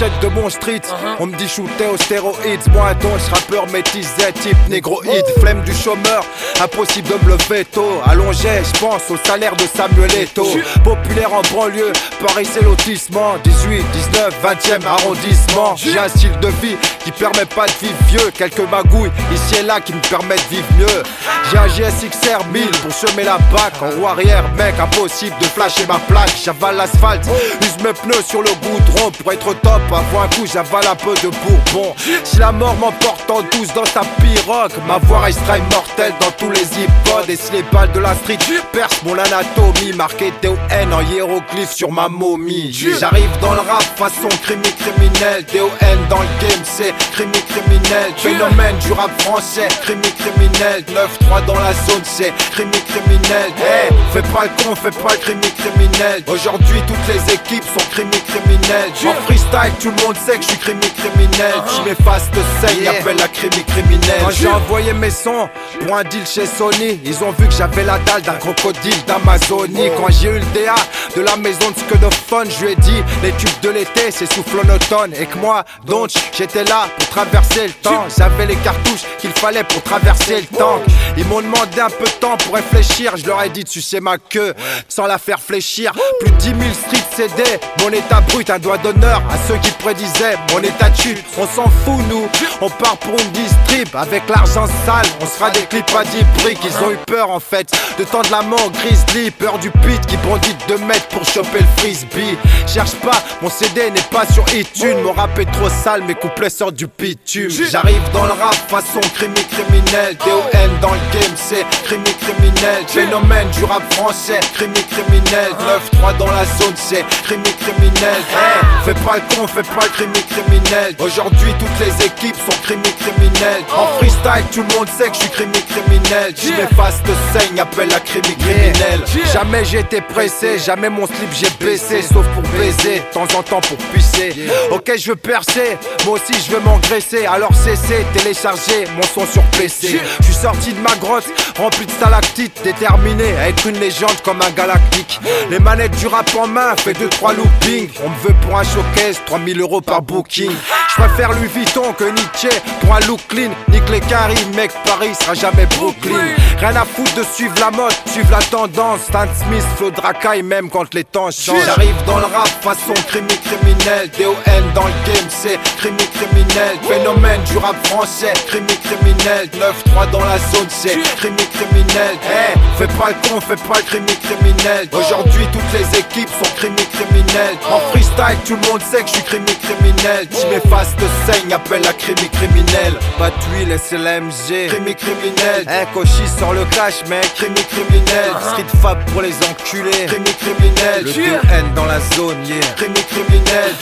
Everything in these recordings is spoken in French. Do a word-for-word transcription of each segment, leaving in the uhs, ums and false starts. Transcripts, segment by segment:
pochette de mon street. On me dit shooter aux stéroïdes. Moi un donge, rappeur métisé, type négroïde. Flemme du chômeur, impossible de me lever tôt. Allongé, je pense au salaire de Samuel Eto'o. Populaire en banlieue, Paris c'est lotissement. Dix-huit, dix-neuf, vingtième arrondissement. J'ai un style de vie qui permet pas de vivre vieux. Quelques magouilles ici et là qui me permettent de vivre mieux. J'ai un G S X R mille pour semer la bac. En roue arrière, mec, impossible de flasher ma plaque. J'avale l'asphalte, use mes pneus sur le goudron. Pour être au top, avant un coup j'avale un peu de bourbon. Si la mort m'emporte en douce dans sa pirogue, ma voix restera immortelle dans tous les iPods. Et si les balles de la street percent mon anatomie, marqué T O N en hiéroglyphe sur ma momie. J'arrive dans le rap façon crimi criminel. T O N dans le game c'est crimi criminel. Phénomène du rap français, crimi criminel. neuf trois dans la zone c'est crimi criminel. Hey, fais pas le con, fais pas le crimi criminel. Aujourd'hui toutes les équipes sont crimi criminels. En freestyle tout le monde sait que je suis crimi criminel. Si mes faces te saignent, appelle la crimi criminelle. Quand j'ai envoyé mes sons pour un deal chez Sony, ils ont vu que j'avais la dalle d'un crocodile d'Amazonie. Quand j'ai eu le D A de la maison de Scud of Fun, je lui ai dit les tubes de l'été c'est souffle en automne. Et que moi donc j'étais là pour traverser le temps. J'avais les cartouches qu'il fallait pour traverser le tank. Ils m'ont demandé un peu de temps pour réfléchir. Je leur ai dit de sucer ma queue sans la faire fléchir. Plus de dix mille street C D, mon état brut, un doigt d'honneur à ceux qui prédisaient mon état de chute. On s'en fout nous, on part pour une distrib. Avec l'argent sale, on se fera des clips à dix briques. Ils ont eu peur en fait de tendre la main au grizzly. Peur du pit qui bondit de deux mètres pour choper le frisbee. Cherche pas, mon C D n'est pas sur iTunes. Mon rap est trop sale, mes couplets sortent du bitume. J'arrive dans le rap façon crimi criminel. T O N dans le game c'est crimi criminel. Phénomène du rap français, crimi criminel. neuf trois dans la zone c'est crimi criminel. Hey, fais pas le con, fais pas le crimi criminel. Aujourd'hui toutes les équipes sont crimi criminelles. En freestyle tout le monde sait que je suis crimi criminel. Si mes faces te saignent, appelle la crimi criminelle. Jamais j'ai été pressé, jamais mon slip j'ai baissé. Sauf pour baiser, de temps en temps pour pisser. Ok je veux percer, moi aussi je veux m'engraisser. Alors cessez, télécharger mon son sur P C. Je suis sorti de ma grotte, rempli de stalactites. Déterminé à être une légende comme un galactique. Les manettes du rap en main, fait deux trois loopings. On me veut pour un showcase, trois mille euros par booking. Je préfère Louis Vuitton que Nietzsche pour un look clean. Nique les caries, mec, Paris sera jamais Brooklyn. Rien à foutre de suivre la mode, suivre la tendance. Stan Smith, Flo Dracaille, même quand les temps changent. J'arrive dans le rap façon crimi criminel. T O N dans le game c'est crimi criminel. Phénomène du rap français, crimi criminel. neuf trois dans la zone c'est crimi criminel. Hey, fais pas le con, fais pas le crimi criminel. Aujourd'hui toutes les équipes sont crimi criminelles. En freestyle tout le monde sait que je suis crimi criminel. Si mes faces te saignent, appelle la crimi criminelle. Pas d'huile, c'est la M G. Crimi criminel. Hey, Koshi sort le cash mec. Crimi criminel. Street Fab pour les enculés. Crimi criminel. Le T O N dans la zone, yeah. Crimi criminel.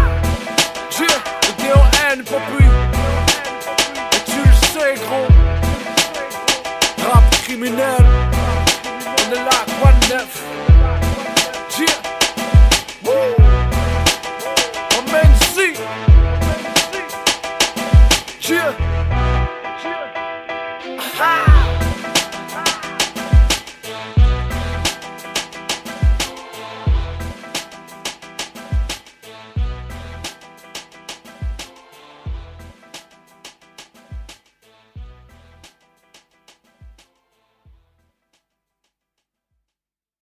Le T O N, papu. Et tu le sais, gros. Rap criminel. On est là, quoi de neuf? Yeah. Woo. On mène ici. Yeah. Ah.